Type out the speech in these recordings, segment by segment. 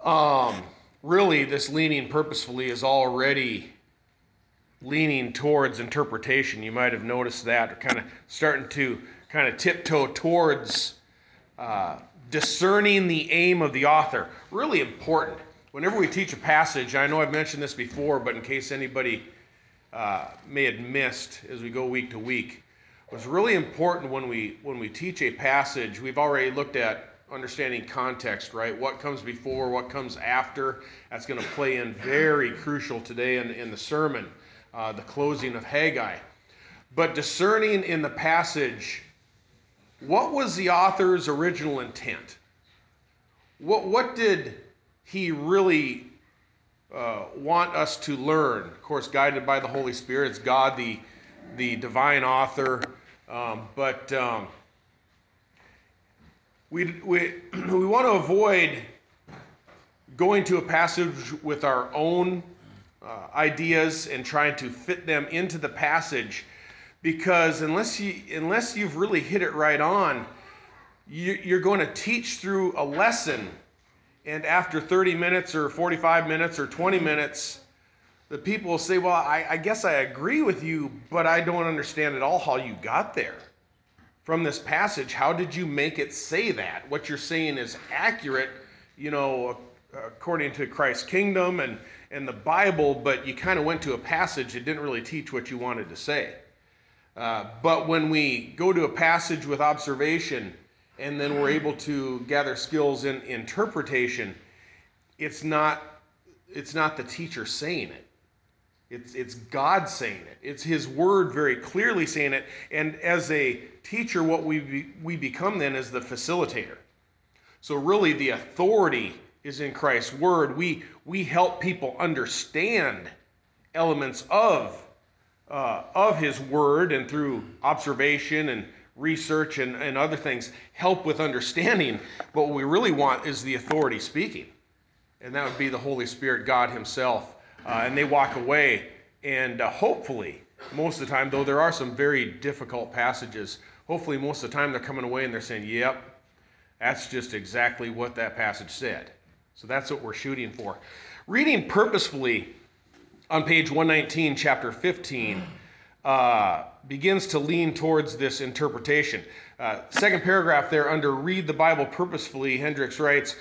Um, Really, this leaning purposefully is already leaning towards interpretation. You might have noticed that, or kind of starting to kind of tiptoe towards uh, discerning the aim of the author. Really important. Whenever we teach a passage, I know I've mentioned this before, but in case anybody may have missed as we go week to week, what's really important when we teach a passage, we've already looked at understanding context, right? What comes before, what comes after. That's going to play in very crucial today in the sermon, the closing of Haggai. But discerning in the passage, what was the author's original intent? What did he really want us to learn? Of course, guided by the Holy Spirit. It's God, the divine author. But we want to avoid going to a passage with our own ideas and trying to fit them into the passage, because unless you've really hit it right on, you're going to teach through a lesson, and after 30 minutes or 45 minutes or 20 minutes, the people will say, well, I guess I agree with you, but I don't understand at all how you got there. From this passage, how did you make it say that? What you're saying is accurate, according to Christ's kingdom and the Bible, but you kind of went to a passage that didn't really teach what you wanted to say. But when we go to a passage with observation and then we're able to gather skills in interpretation, it's not the teacher saying it. It's God saying it. It's His Word very clearly saying it. And as a teacher, what we become then is the facilitator. So really, the authority is in Christ's Word. We help people understand elements of His Word, and through observation and research and other things, help with understanding. But what we really want is the authority speaking. And that would be the Holy Spirit, God Himself. And they walk away, and hopefully, most of the time, though there are some very difficult passages, hopefully most of the time they're coming away and they're saying, yep, that's just exactly what that passage said. So that's what we're shooting for. Reading purposefully on page 119, chapter 15, begins to lean towards this interpretation. Second paragraph there under read the Bible purposefully, Hendricks writes,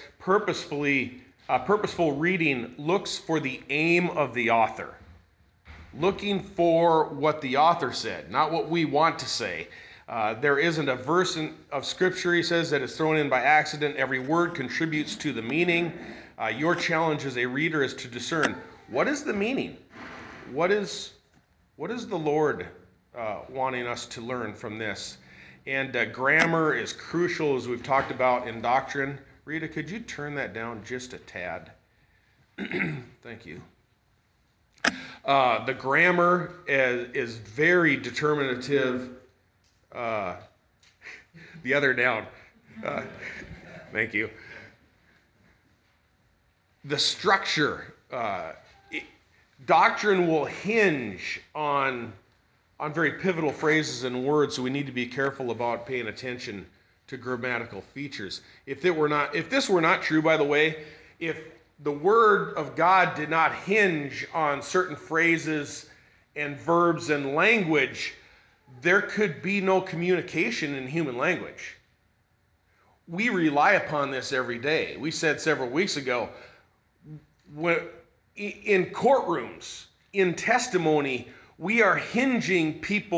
purposeful reading looks for the aim of the author. Looking for what the author said, not what we want to say. There isn't a verse of Scripture, he says, that is thrown in by accident. Every word contributes to the meaning. Your challenge as a reader is to discern, what is the meaning? What is the Lord wanting us to learn from this? And grammar is crucial, as we've talked about in doctrine. Rita, could you turn that down just a tad? Thank you. The grammar is very determinative. The other down. Thank you. The structure. Doctrine will hinge on very pivotal phrases and words, so we need to be careful about paying attention to grammatical features. If this were not true, by the way, if the Word of God did not hinge on certain phrases and verbs and language, there could be no communication in human language. We rely upon this every day. We said several weeks ago, in courtrooms, in testimony, we are hinging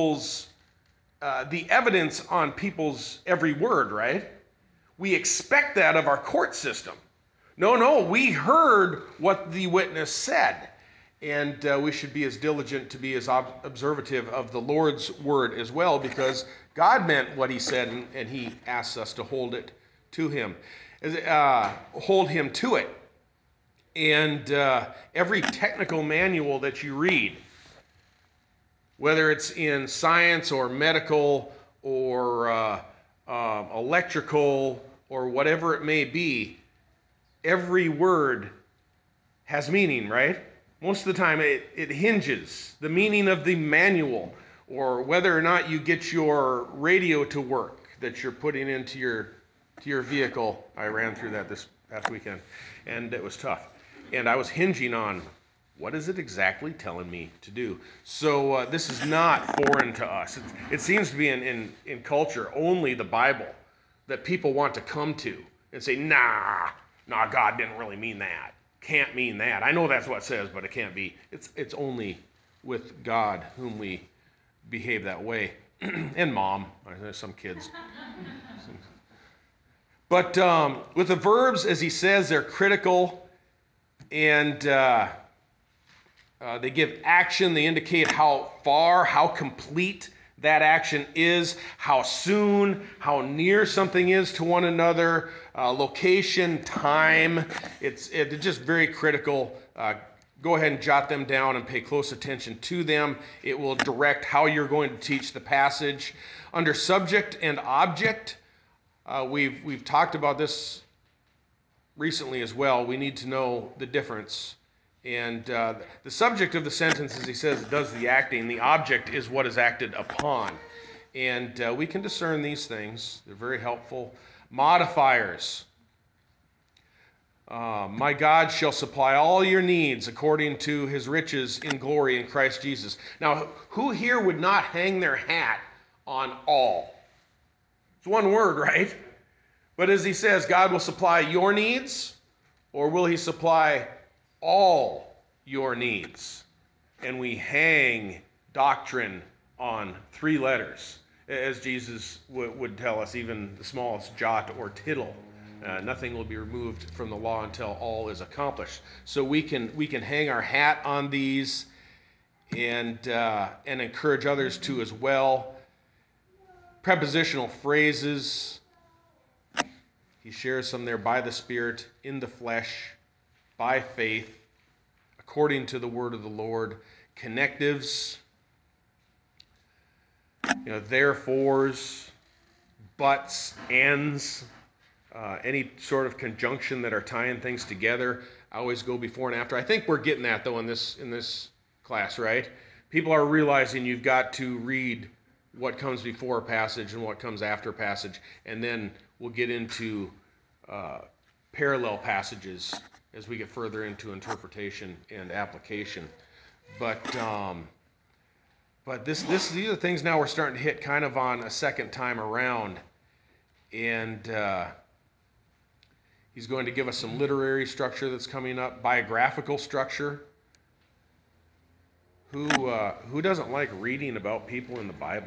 the evidence on people's every word, right? We expect that of our court system. No, we heard what the witness said. And we should be as diligent to be as observative of the Lord's word as well, because God meant what He said, and He asks us to hold it to Him. Hold Him to it. And every technical manual that you read, whether it's in science or medical or electrical or whatever it may be, every word has meaning, right? Most of the time it hinges. The meaning of the manual, or whether or not you get your radio to work that you're putting into your vehicle. I ran through that this past weekend, and it was tough. And I was hinging on what is it exactly telling me to do. So this is not foreign to us. It seems to be in culture only the Bible that people want to come to and say, nah, God didn't really mean that. Can't mean that. I know that's what it says, but it can't be. It's only with God whom we behave that way. And mom, there's some kids. But with the verbs, as he says, they're critical, and they give action. They indicate how far, how complete that action is, how soon, how near something is to one another, location, time. It's just very critical. Go ahead and jot them down and pay close attention to them. It will direct how you're going to teach the passage. Under subject and object, we've talked about this recently as well. We need to know the difference. And the subject of the sentence, as he says, does the acting. The object is what is acted upon. And we can discern these things. They're very helpful. Modifiers. My God shall supply all your needs according to his riches in glory in Christ Jesus. Now, who here would not hang their hat on all? It's one word, right? But as he says, God will supply your needs, or will he supply all your needs? And we hang doctrine on 3 letters, as Jesus would tell us, even the smallest jot or tittle. Nothing will be removed from the law until all is accomplished. So we can hang our hat on these and encourage others to as well. Prepositional phrases. He shares some there: by the Spirit, in the flesh, by faith, according to the word of the Lord. Connectives, therefores, buts, ands, any sort of conjunction that are tying things together. I always go before and after. I think we're getting that though in this class, right? People are realizing you've got to read what comes before a passage and what comes after a passage, and then we'll get into parallel passages as we get further into interpretation and application. But these are things now we're starting to hit kind of on a second time around, and he's going to give us some literary structure that's coming up, biographical structure. Who doesn't like reading about people in the Bible?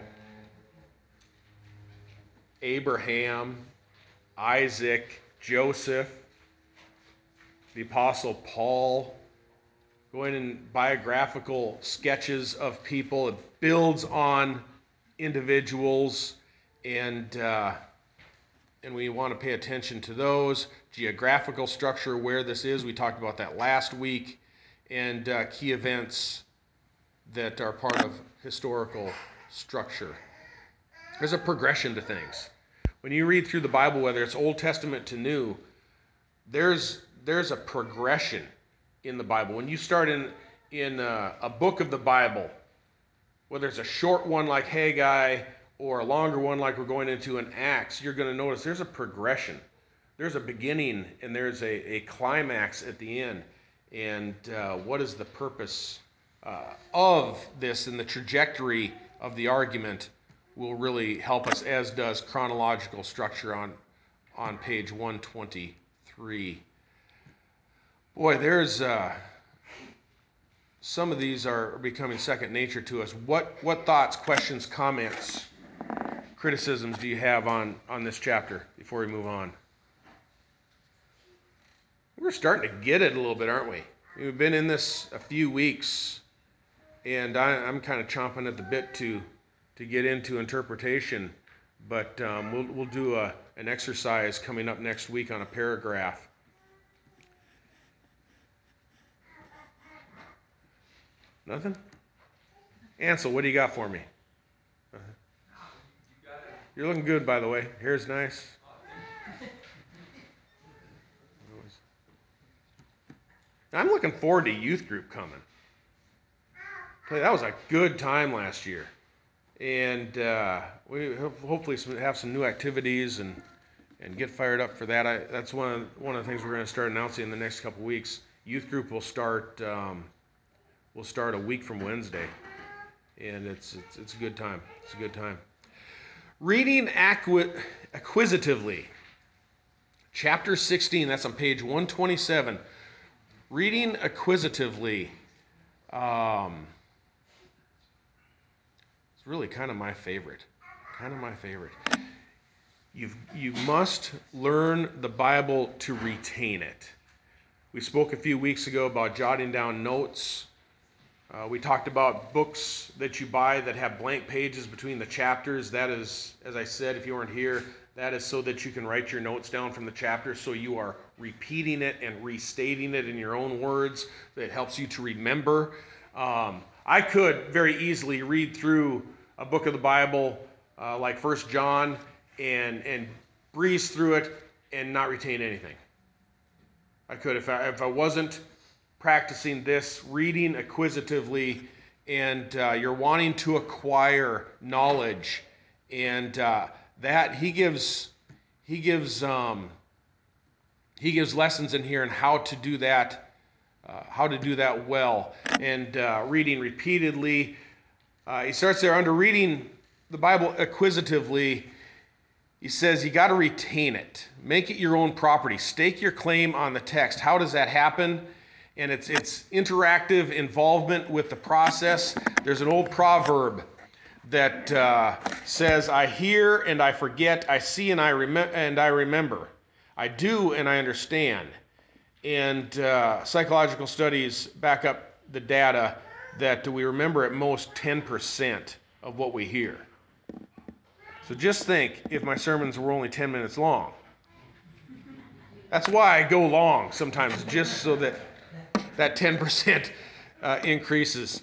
Abraham, Isaac, Joseph, the Apostle Paul, going in biographical sketches of people. It builds on individuals, and we want to pay attention to those. Geographical structure, where this is, we talked about that last week, and key events that are part of historical structure. There's a progression to things. When you read through the Bible, whether it's Old Testament to New, there's a progression in the Bible. When you start in a book of the Bible, whether it's a short one like Haggai or a longer one like we're going into in Acts, you're going to notice there's a progression. There's a beginning and there's a climax at the end. And what is the purpose of this, and the trajectory of the argument will really help us, as does chronological structure on page 123. Boy, there's some of these are becoming second nature to us. What thoughts, questions, comments, criticisms do you have on this chapter before we move on? We're starting to get it a little bit, aren't we? We've been in this a few weeks, and I'm kind of chomping at the bit to get into interpretation. But we'll do an exercise coming up next week on a paragraph. Nothing? Ansel, what do you got for me? You're looking good, by the way. Hair's nice. I'm looking forward to youth group coming. That was a good time last year. And we hopefully have some new activities and and get fired up for that. That's one of the things we're going to start announcing in the next couple weeks. Youth group will start a week from Wednesday, and it's a good time. It's a good time. Reading acquisitively, chapter 16. That's on page 127. Reading acquisitively. It's really kind of my favorite. You must learn the Bible to retain it. We spoke a few weeks ago about jotting down notes. We talked about books that you buy that have blank pages between the chapters. That is, as I said, if you weren't here, that is so that you can write your notes down from the chapters, so you are repeating it and restating it in your own words. That helps you to remember. I could very easily read through a book of the Bible like 1 John and breeze through it and not retain anything. I could if I wasn't practicing this, reading acquisitively, and you're wanting to acquire knowledge, and that he gives lessons in here on how to do that well, and reading repeatedly. He starts there under reading the Bible acquisitively. He says you got to retain it. Make it your own property. Stake your claim on the text. How does that happen? And it's interactive involvement with the process. There's an old proverb that says, I hear and I forget, I see and I remember. I do and I understand. And psychological studies back up the data that we remember at most 10% of what we hear. So just think if my sermons were only 10 minutes long. That's why I go long sometimes, just so that 10% increases.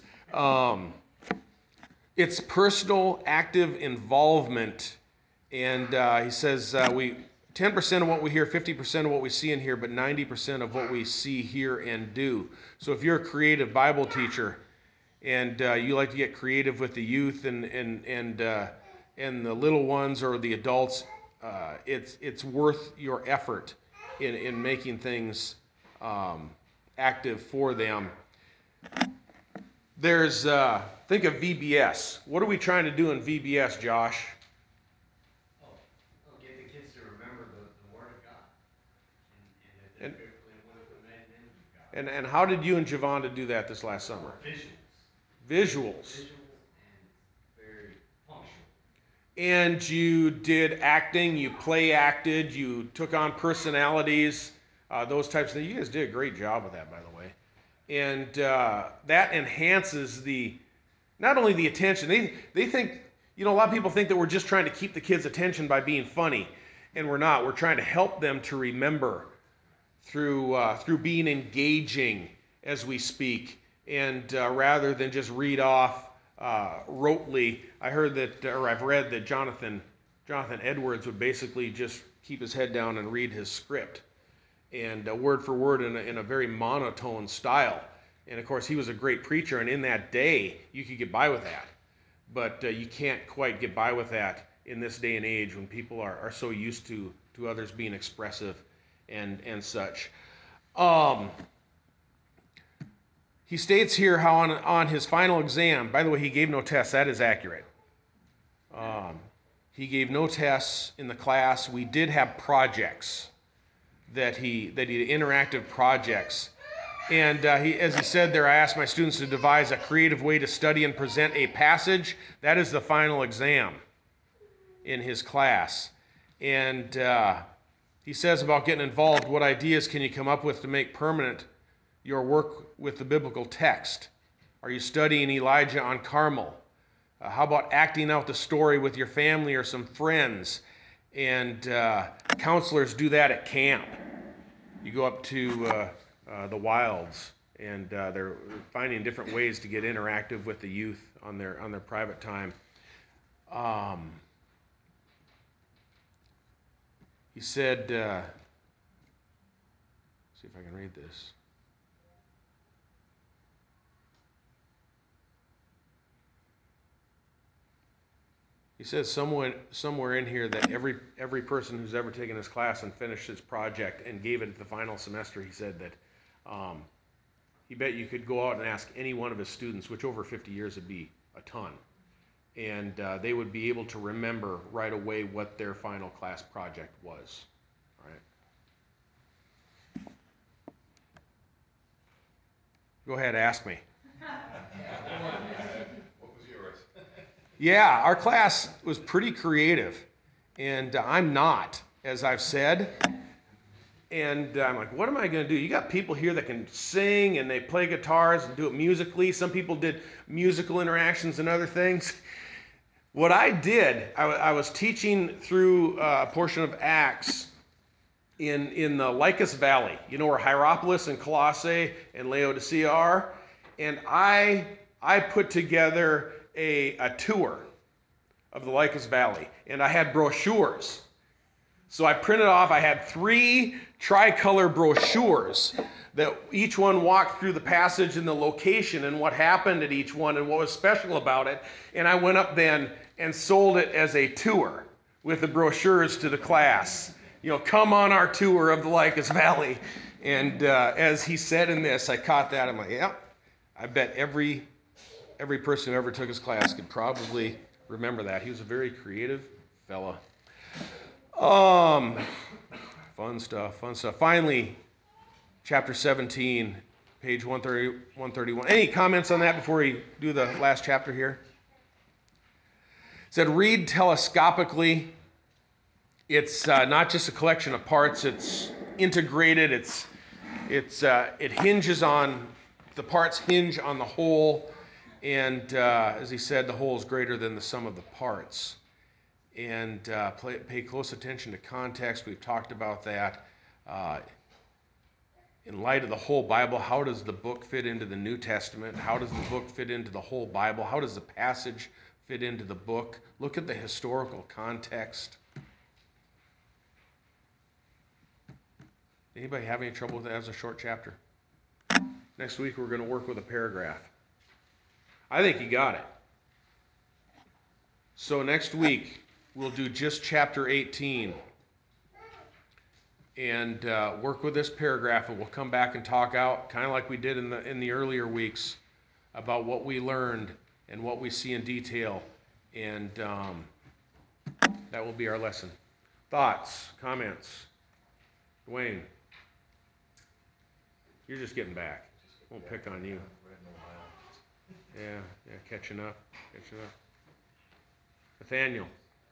It's personal, active involvement. And he says 10% of what we hear, 50% of what we see and hear, but 90% of what we see, hear, and do. So if you're a creative Bible teacher and you like to get creative with the youth and the little ones or the adults, it's worth your effort in making things active for them. There's think of VBS. What are we trying to do in VBS, Josh? Get the kids to remember the Word of God and that they're one of the men of God. And how did you and Javonda do that this last summer? Visuals. And very functional. And you did acting, you play acted, you took on personalities, those types of things. You guys did a great job with that, by the way. And that enhances not only the attention. They think, a lot of people think that we're just trying to keep the kids' attention by being funny, and we're not. We're trying to help them to remember through being engaging as we speak, and rather than just read off rotely. I've read that Jonathan Edwards would basically just keep his head down and read his script, and word for word in a very monotone style. And of course, he was a great preacher, and in that day, you could get by with that. But you can't quite get by with that in this day and age when people are so used to others being expressive and such. He states here how on his final exam, by the way, he gave no tests. That is accurate. He gave no tests in the class. We did have projects that he did interactive projects. And as he said there, I asked my students to devise a creative way to study and present a passage. That is the final exam in his class. And he says about getting involved, what ideas can you come up with to make permanent your work with the biblical text? Are you studying Elijah on Carmel? How about acting out the story with your family or some friends? And counselors do that at camp. You go up to the wilds, and they're finding different ways to get interactive with the youth on their private time. He said, see if I can read this. He says somewhere in here that every person who's ever taken this class and finished this project and gave it the final semester, he said that he bet you could go out and ask any one of his students, which over 50 years would be a ton, and they would be able to remember right away what their final class project was. All right. Go ahead, ask me. What was yours? Yeah, our class was pretty creative, and I'm not, as I've said. And I'm like, what am I going to do? You got people here that can sing and they play guitars and do it musically. Some people did musical interactions and other things. What I did, I was teaching through a portion of Acts in the Lycus Valley. You know where Hierapolis and Colossae and Laodicea are? And I put together a tour of the Lycus Valley. And I had brochures. So I printed off, I had 3 tricolor brochures that each one walked through the passage and the location and what happened at each one and what was special about it. And I went up then and sold it as a tour with the brochures to the class. You know, come on our tour of the Lycus Valley. And as he said in this, I caught that. I'm like, yeah, I bet every person who ever took his class could probably remember that. He was a very creative fella. Fun stuff, fun stuff. Finally, chapter 17, page 130, 131. Any comments on that before we do the last chapter here? It said, read telescopically. It's not just a collection of parts, it's integrated, it hinges on, the parts hinge on the whole, and as he said, the whole is greater than the sum of the parts. And pay close attention to context. We've talked about that. In light of the whole Bible, how does the book fit into the New Testament? How does the book fit into the whole Bible? How does the passage fit into the book? Look at the historical context. Anybody have any trouble with that as a short chapter? Next week we're going to work with a paragraph. I think you got it. So next week we'll do just chapter 18 and work with this paragraph, and we'll come back and talk out, kind of like we did in the earlier weeks, about what we learned and what we see in detail, and that will be our lesson. Thoughts, comments? Dwayne, you're just getting back. Won't pick on you. Yeah, catching up. Nathaniel.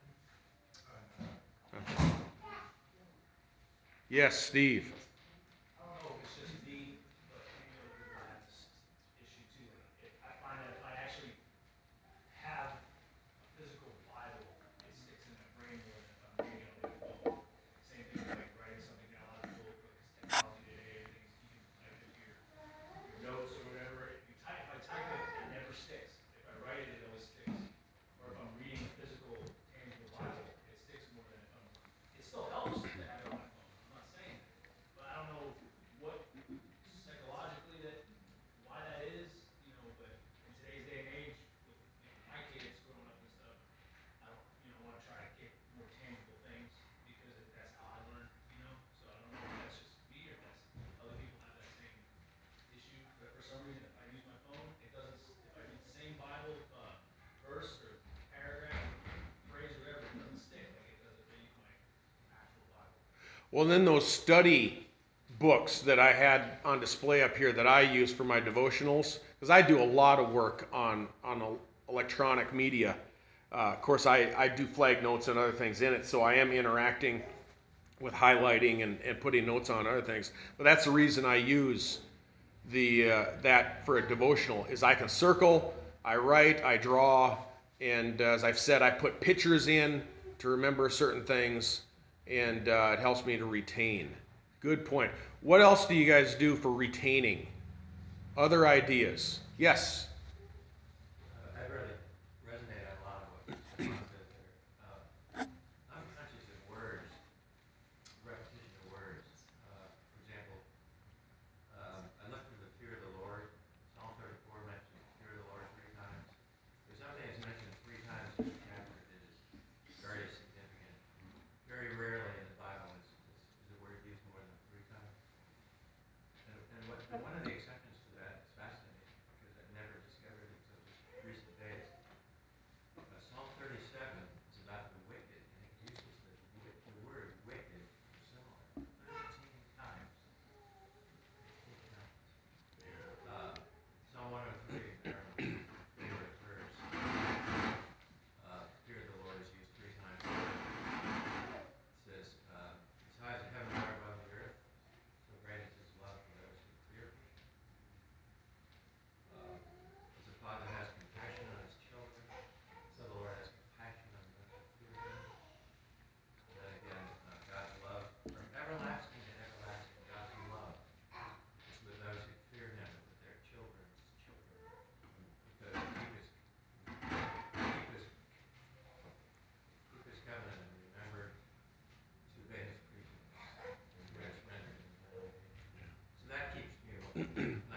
Yes, Steve. I don't know if it's just me, but maybe other people have this issue too. Like, I find that if I actually have a physical Bible, it sticks in my brain more than if I'm reading it on my phone. Same thing with like writing something down on a book, like because technology today, everything's you can type into your notes or whatever. If I type it, it never sticks. If I write it, it always sticks. Or if I'm reading a physical, tangible Bible, it sticks more than if I'm. It still helps to have it on my phone. I'm not saying that, but I don't know what psychologically why that is, but in today's day and age, with my kids growing up and stuff, I don't, want to try to get more tangible things because that's how I learned, So I don't know if that's just me or if that's other people have that same issue. But for some reason, if I use my phone, it doesn't. If I read the same Bible verse or paragraph or phrase or whatever, it doesn't stick like it does if I use my actual Bible. Well, then those study books that I had on display up here that I use for my devotionals, because I do a lot of work on electronic media. Of course, I do flag notes and other things in it, so I am interacting with highlighting and putting notes on other things. But that's the reason I use that for a devotional is I can circle, I write, I draw, and as I've said, I put pictures in to remember certain things, and it helps me to retain. Good point. What else do you guys do for retaining? Other ideas? Yes. I really resonate on a lot of what Stefan says there. I'm conscious of words, repetition of words. For example, I looked for the fear of the Lord. Psalm 34 mentions fear of the Lord 3 times. There's something that's mentioned 3 times in this chapter. It is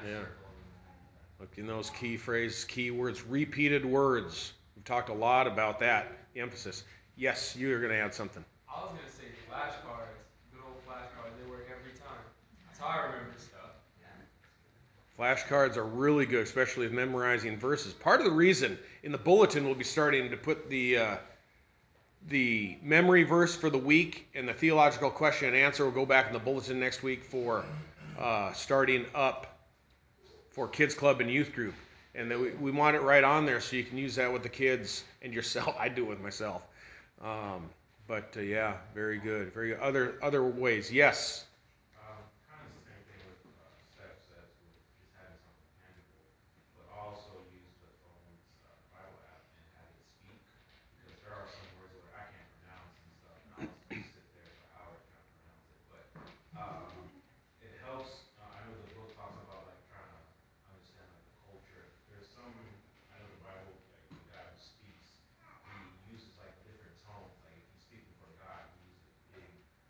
Yeah. circled and Look in those key phrases, key words, repeated words. We've talked a lot about that. The emphasis. Yes, you're going to add something. I was gonna say flashcards, good old flashcards. They work every time. That's how I remember stuff. Flashcards are really good, especially with memorizing verses. Part of the reason in the bulletin we'll be starting to put the memory verse for the week and the theological question and answer will go back in the bulletin next week for starting up for kids club and youth group. And then we want it right on there so you can use that with the kids and yourself. I do it with myself. Yeah, very good. Very good. Other ways. Yes. kind of the same thing with Steph says with just having something tangible, but also use the phone's Bible app and have it speak because there are some words where I can't pronounce and stuff, and I'll just sit there for hours trying to pronounce it. But um, it helps. I know the book talks about like trying to understand like the culture. There's some. I know the Bible, like the guy who speaks, he uses like different tones. Like if he's speaking for God, he uses big,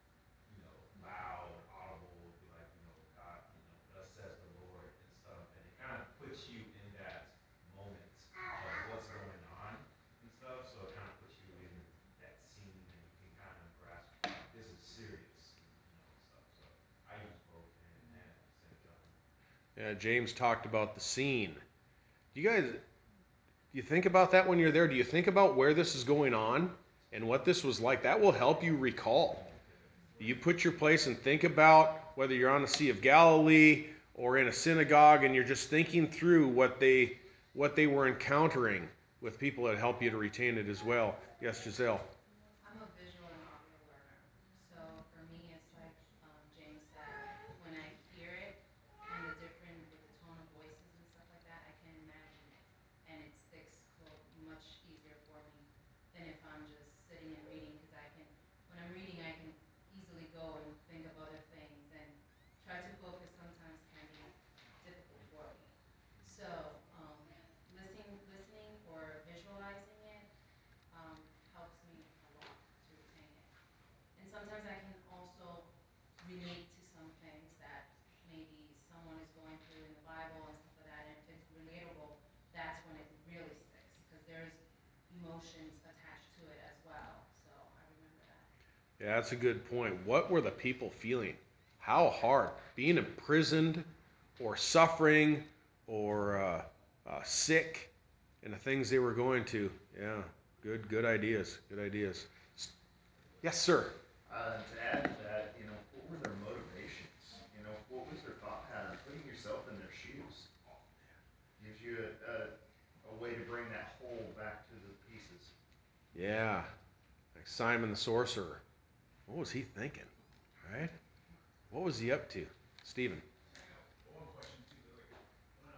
loud, audible, would be like, God, thus says the Lord and stuff. And it kind of puts you in that moment of what's going on and stuff. So it kind of puts you in that scene and you can kind of grasp, like, this is serious, and stuff. So I use both hand in hand at the same time. Yeah, James talked about the scene. Do you think about that when you're there? Do you think about where this is going on and what this was like? That will help you recall. You put your place and think about whether you're on the Sea of Galilee or in a synagogue and you're just thinking through what they were encountering with people that help you to retain it as well. Yes, Giselle. I'm a visual and audio learner. So for me, it's like James said, when I hear it and the different, with the tone of voices and stuff like that, I can imagine it. And it sticks much easier for me than if I'm just sitting and reading because when I'm reading, I can easily go and think of other things and try to focus sometimes can be difficult for me. So listening or visualizing it helps me a lot to retain it. And sometimes I can also relate to some things that maybe someone is going through in the Bible and stuff like that. And if it's relatable, that's when it really sticks because there's emotions attached to it as well. So I remember that. Yeah, that's a good point. What were the people feeling? How hard? Being imprisoned or suffering or sick and the things they were going to. Yeah, good ideas. Good ideas. Yes, sir. To add to that, what were their motivations? What was their thought pattern? Putting yourself in their shoes gives you a way to bring that whole back to the pieces. Yeah, like Simon the sorcerer. What was he thinking? Right? What was he up to? Stephen. One question too, like when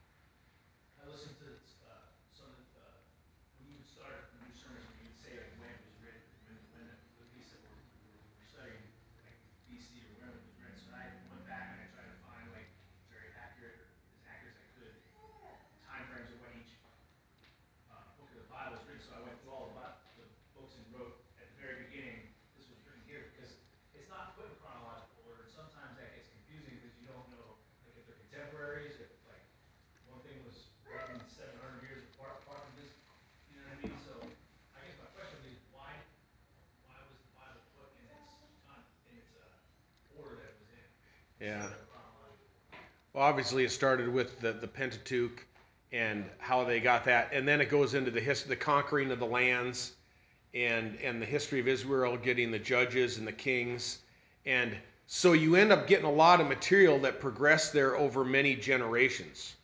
I listened to some of when you would start the new sermons, when you would say like when it was written, when the piece that we're studying, like BC or when it was written. So I went back and I tried to find like very accurate or as accurate as I could time frames of when each book of the Bible was written. So I went through all the books and wrote at the very beginning. This was written here because it's not put in chronological order, and sometimes that gets confusing because you don't know like if they're contemporaries, if like one thing was written 700 years apart from this. You know what I mean? So I guess my question would be why was the Bible put in its order that it was in Yeah. instead of chronological order? Well, obviously, it started with the Pentateuch and how they got that, and then it goes into the conquering of the lands, and the history of Israel getting the judges and the kings, and so you end up getting a lot of material that progressed there over many generations.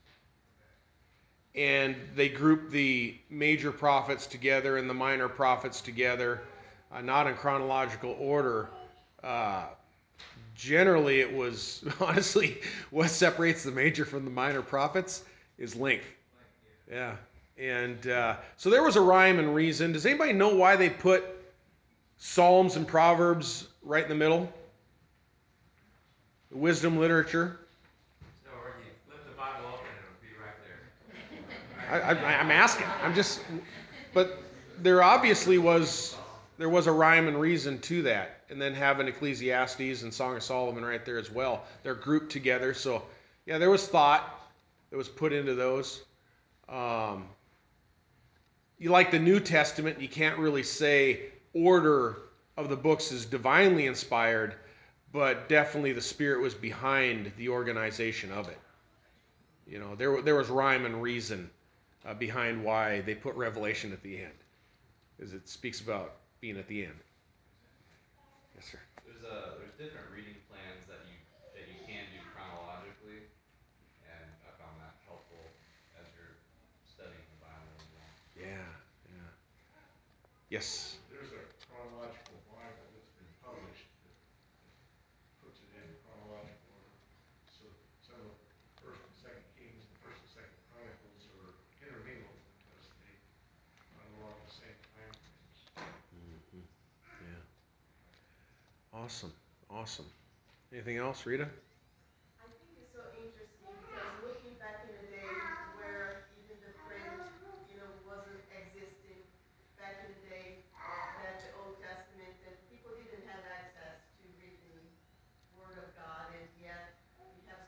And they group the major prophets together and the minor prophets together, not in chronological order. Uh, Generally, it was honestly what separates the major from the minor prophets is length. Yeah, and so there was a rhyme and reason. Does anybody know why they put Psalms and Proverbs right in the middle? The wisdom literature. So, or you flip the Bible open and it would be right there. I'm asking. I'm just, but there obviously there was a rhyme and reason to that, and then having Ecclesiastes and Song of Solomon right there as well. They're grouped together, so Yeah, there was thought that was put into those. Um, you like the New Testament, you can't really say order of the books is divinely inspired, but definitely the Spirit was behind the organization of it. You know, there was rhyme and reason behind why they put Revelation at the end, because it speaks about being at the end. Yes, sir. There's different reading plans that you can do chronologically, and I found that helpful as you're studying the Bible as well. Yeah, yeah. Yes. There's a chronological Bible that's been published that puts it in chronological order. So some of First and Second Kings and First and Second Chronicles are intermingled because they run along the same time frames. Mm-hmm. Yeah. Awesome. Awesome. Anything else, Rita? I think it's so interesting because looking back in the day where even the print, wasn't existing back in the day, that the Old Testament and people didn't have access to written Word of God, and yet we have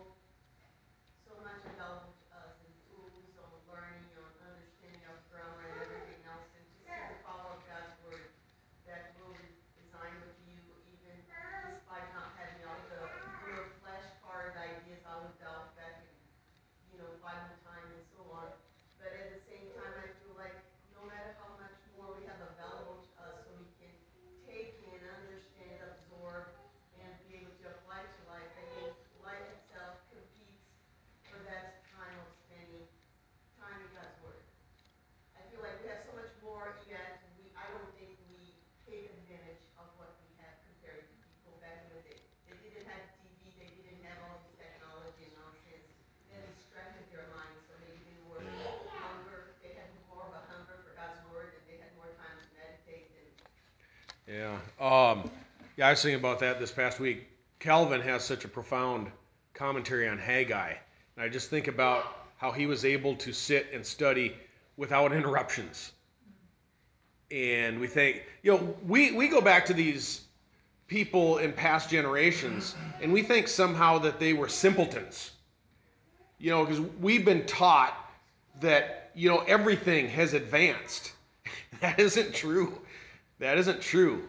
so much available to us and tools on learning, on understanding of grammar and everything else, and to see the power of God's Word that will design with you, even despite not having all the flashcard ideas I looked out back in Bible time and so on. But at the same time, I feel like no matter how much more we have available to us, so we can take in, understand, absorb, and be able to apply to life. Again, life itself competes for that time of spending time in God's Word. I feel like we have so much more, yet I don't think we take advantage of what we have compared to people back in the day. They didn't have TV, they didn't have all this technology and nonsense that distracted their minds, so they didn't more hunger. They had more of a hunger for God's Word, and they had more time to meditate. And Yeah. Yeah, I was thinking about that this past week. Calvin has such a profound commentary on Haggai. And I just think about how he was able to sit and study without interruptions. And we think, we go back to these people in past generations, and we think somehow that they were simpletons. Because we've been taught that, everything has advanced. That isn't true. That isn't true.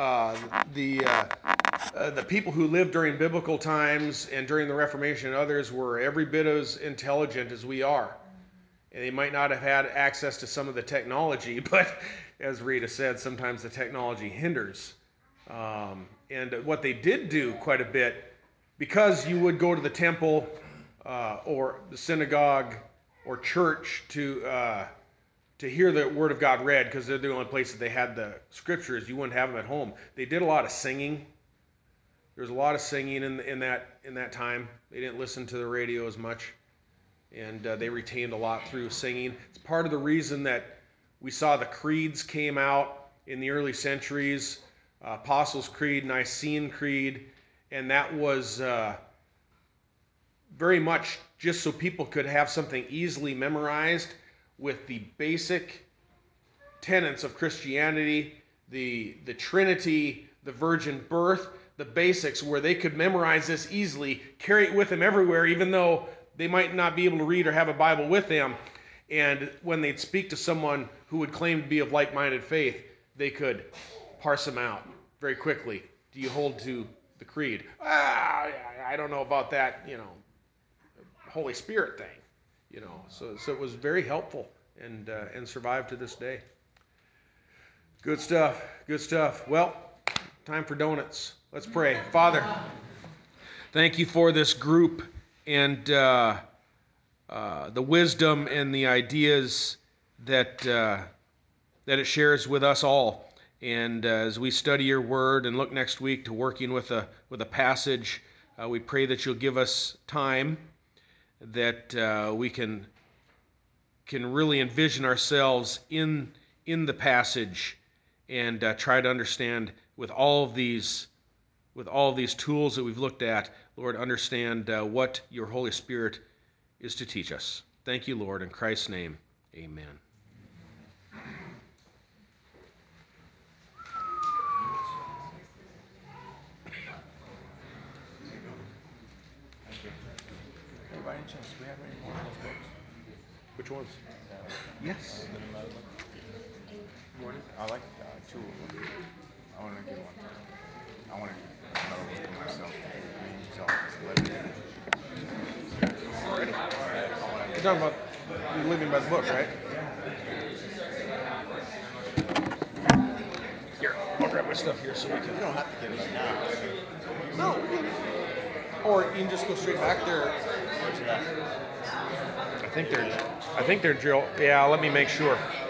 The people who lived during biblical times and during the Reformation and others were every bit as intelligent as we are. And they might not have had access to some of the technology, but as Rita said, sometimes the technology hinders. And what they did do quite a bit, because you would go to the temple or the synagogue or church to hear the Word of God read, because they're the only place that they had the scriptures. You wouldn't have them at home. They did a lot of singing. There was a lot of singing in that time. They didn't listen to the radio as much, and they retained a lot through singing. It's part of the reason that we saw the creeds came out in the early centuries, Apostles' Creed, Nicene Creed, and that was very much just so people could have something easily memorized with the basic tenets of Christianity, the Trinity, the virgin birth, the basics, where they could memorize this easily, carry it with them everywhere, even though they might not be able to read or have a Bible with them. And when they'd speak to someone who would claim to be of like-minded faith, they could parse them out very quickly. Do you hold to the creed? I don't know about that, Holy Spirit thing, So it was very helpful and survived to this day. Good stuff. Good stuff. Well, time for donuts. Let's pray. Father, thank you for this group and the wisdom and the ideas that it shares with us all. And as we study your word and look next week to working with a passage, we pray that you'll give us time, that we can really envision ourselves in the passage and try to understand with all of these tools that we've looked at, Lord, understand what your Holy Spirit is to teach us. Thank you, Lord. In Christ's name, amen. by any chance, do we have any more of those books? Which ones? Yes. I like two of them. I want to get one. I want to get another one for myself. So, You're talking about you're living by the book, right? Here, I'll grab my stuff here so we can. you don't have to get it right now. No, we can. Or you can just go straight back there. Where's it at? I think they're drill. Yeah, let me make sure.